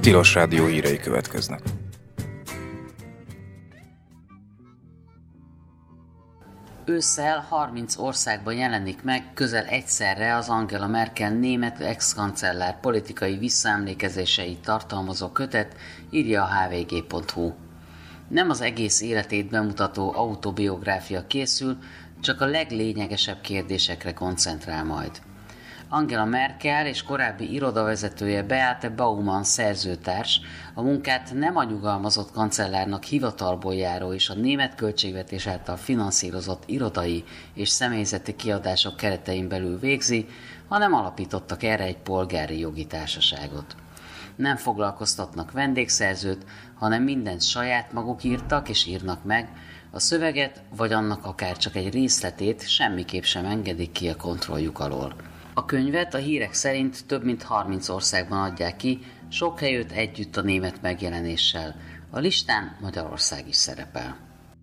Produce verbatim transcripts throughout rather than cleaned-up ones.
Tilos Rádió hírei következnek. Ősszel harminc országban jelenik meg közel egyszerre az Angela Merkel német ex-kancellár politikai visszaemlékezéseit tartalmazó kötet, írja a há vé gé pont hú. Nem az egész életét bemutató autobiográfia készül, csak a leglényegesebb kérdésekre koncentrál majd. Angela Merkel és korábbi irodavezetője Beate Baumann szerzőtárs a munkát nem a nyugalmazott kancellárnak hivatalból járó és a német költségvetés által finanszírozott irodai és személyzeti kiadások keretein belül végzi, hanem alapítottak erre egy polgári jogi társaságot. Nem foglalkoztatnak vendégszerzőt, hanem mindent saját maguk írtak és írnak meg, a szöveget vagy annak akár csak egy részletét semmiképp sem engedik ki a kontrolljuk alól. A könyvet a hírek szerint több mint harminc országban adják ki, sok helyütt együtt a német megjelenéssel. A listán Magyarország is szerepel.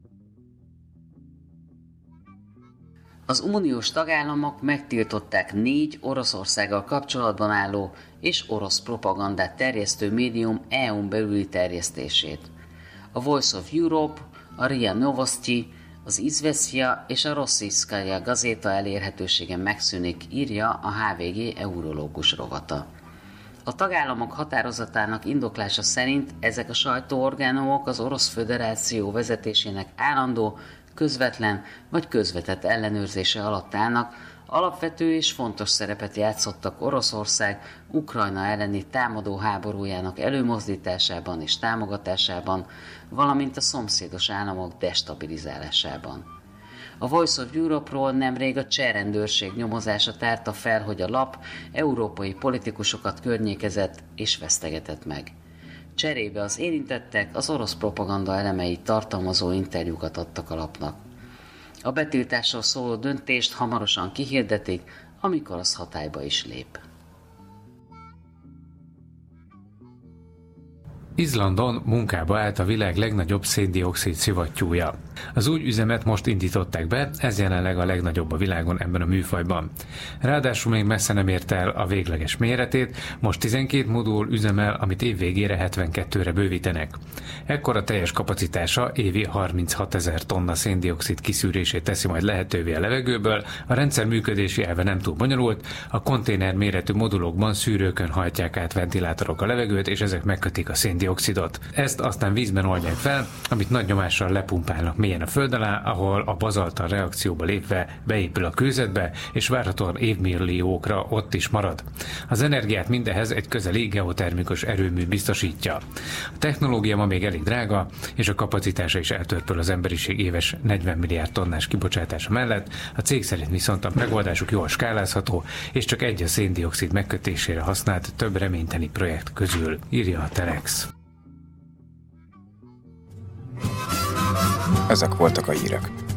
Az uniós tagállamok megtiltották négy Oroszországgal kapcsolatban álló és orosz propagandát terjesztő médium é u-n belüli terjesztését. A Voice of Europe, a er i á Novosti, az Izvestia és a Rossiyskaja gazéta elérhetősége megszűnik, írja a há vé gé eurológus rovata. A tagállamok határozatának indoklása szerint ezek a sajtóorgánumok az Orosz Föderáció vezetésének állandó, közvetlen vagy közvetett ellenőrzése alatt állnak, alapvető és fontos szerepet játszottak Oroszország Ukrajna elleni támadó háborújának előmozdításában és támogatásában, valamint a szomszédos államok destabilizálásában. A Voice of Europe-ról nemrég a cseh rendőrség nyomozása tárta fel, hogy a lap európai politikusokat környékezett és vesztegetett meg. Cserébe az érintettek az orosz propaganda elemeit tartalmazó interjúkat adtak a lapnak. A betiltásról szóló döntést hamarosan kihirdetik, amikor az hatályba is lép. Izlandon munkába állt a világ legnagyobb szén-dioxid szivattyúja. Az új üzemet most indították be, ez jelenleg a legnagyobb a világon ebben a műfajban. Ráadásul még messze nem érte el a végleges méretét, most tizenkét modul üzemel, amit év végére hetvenkettőre bővítenek. Ekkor a teljes kapacitása évi harminchatezer tonna szén-dioxid kiszűrését teszi majd lehetővé a levegőből, a rendszer működési elve nem túl bonyolult, a konténer méretű modulokban szűrőkön hajtják át ventilátorok a levegőt, és ezek megkötik a szén-dioxidot. Ezt aztán vízben oldják fel, amit nagy nyomással lepumpálnak mélyen a föld alá, ahol a bazalttal reakcióba lépve beépül a kőzetbe, és várhatóan évmilliókra ott is marad. Az energiát mindehez egy közeli geotermikus erőmű biztosítja. A technológia ma még elég drága, és a kapacitása is eltörpül az emberiség éves negyven milliárd tonnás kibocsátása mellett, a cég szerint viszont a megoldásuk jól skálázható, és csak egy a szén-dioxid megkötésére használt több reményteli projekt közül, írja a Telex. Ezek voltak a hírek.